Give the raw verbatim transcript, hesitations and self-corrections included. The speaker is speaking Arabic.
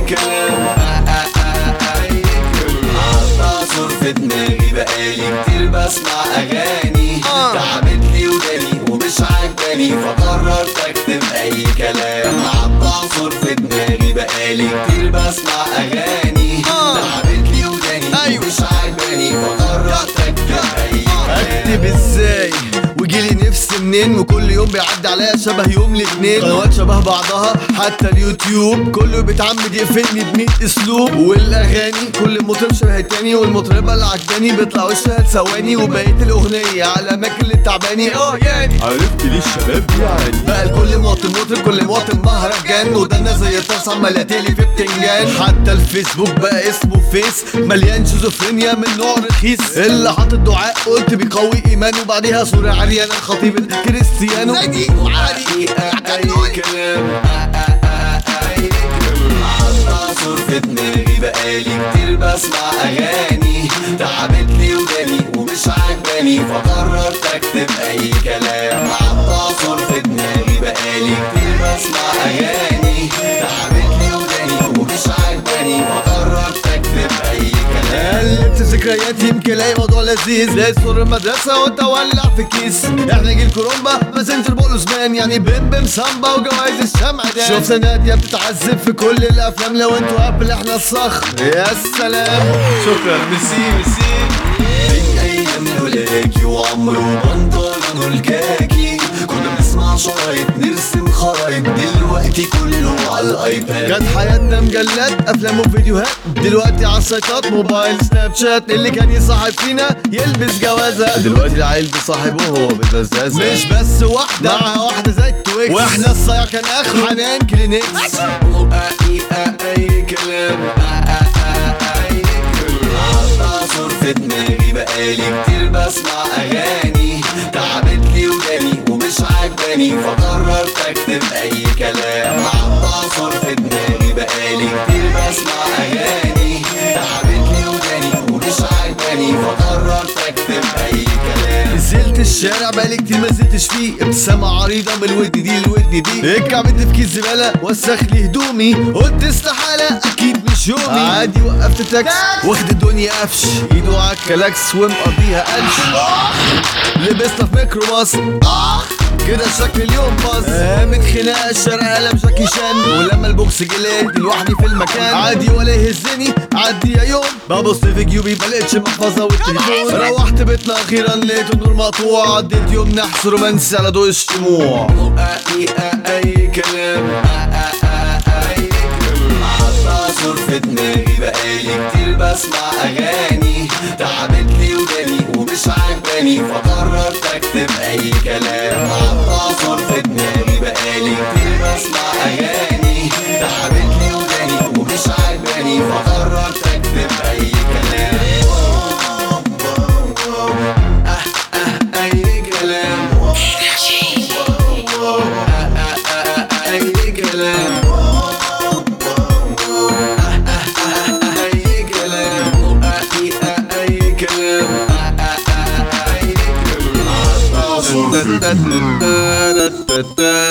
كلام اي كلام عطاسور في دماغي بقالي كتير بسمع اغاني تعبت لي وداني ومش عجباني فقررت اكتب اي كلام عطاسور في دماغي بقالي كتير بسمع اغاني تعبت لي وداني ومش عجباني فقررت اكتب اي كلام. اكتب ازاي وجيلي نفسي منين وكل يوم بيعدي عليا شبه يوم الاتنين قنوات شبه بعضها حتى اليوتيوب كله بيتعمد يقفلني بمية اسلوب والاغاني كل مطرب شبه التاني والمطربه اللي عجباني بيطلع وشها ثواني وبقيت الاغنيه على اماكن اللي تعباني اه يعني عرفت ليه الشباب بيعاني بقى لكل مواطن مطرب كل مواطن مهرجان ودنا زي الطرس عمال يقتلي في بتنجان حتى الفيسبوك بقى اسمه فيس مليان شيزوفرينيا من نوع رخيص اللي حاطط دعاء قلت بيقوي ايمانه وبعديها صورة عريانة الخطيب الكريستيانو زي وعادي اي كلام اي كلام عطاسور في دماغي بقالي كتير بسمع اغاني تعبت لي وداني ومش عجباني فقررت اكتب اي كلام عطاسور في دماغي بقالي كتير بسمع اغاني تعبت لي وداني ومش عجباني فقررت اكتب اي كلام. قلبت ذكرياتي يمكن الاقي موضوع لذيذ زي صور المدرسة وتولع في كيس احنا جيل كرومبا ماسنجر بولوس مان يعني بيم بيم سامبا وجوايز الشمع ده شوف نادية بتتعذب في كل الافلام لو انتوا قبل احنا الصخر يا سلام. شكرا ميرسي ميرسي. من ايام لولاكي وعمرو وبنطلون الكاكي كنا بنسمع شرايط نرسم خرايط دلوقتي كله على الايباد كانت حياتنا مجلات افلام وفيديوهات دلوقتي على السايتات موبايل سناب شات اللي كان يصاحب فينا يلبس جوازة دلوقتي العيل بيصاحبه وهو بالبزازة مش بس واحدة مع واحدة زي التويكس واحنا الصيع كان اخره حنان كلينكس اي اي كلام اي كلام عطاسور في دماغي بقالي كتير بسمع اغاني تعبت لي وداني ومش عجباني فقررت اكتب اي كلام عطاسور في دماغي بقالي كتير بسمع اغاني تعبت لي وداني ومش عجباني فقررت اكتب اي كلام. نزلت الشارع بقالي كتير ما نزلتش فيه ابتسامة عريضة من الودن دي للودن دي اتكعبت في كيس زبالة وسخ لي هدومي قلت استحالة اكيد مش يومي عادي وقفت تاكس واخد الدنيا قفش ايده على الكلاكس ومقضيها قلش لبسنا في ميكروباص كده شكل اليوم باظ قامت خناقه الشارع قلب جاكي شان ولما البوكس جليت لوحدي في المكان عادي ولا يهزني عدي يا يوم ببص في جيوبي ملقتش محفظه والتليفون روحت بيتنا اخيرا لقيت النور مقطوع عديت يوم نحس رومانسي على ضوء الشموع اي اي كلام اي كلام عطاسور في دماغي بقالي كتير بسمع اغاني تعبت لي وداني ومش عجباني فقررت اكتب اي كلام عطاسور في دماغي بقالي كتير بسمع اغاني تعبت لي وداني ومش عجباني فقررت اكتب اي كلام اي كلام اي كلام Da da da da da da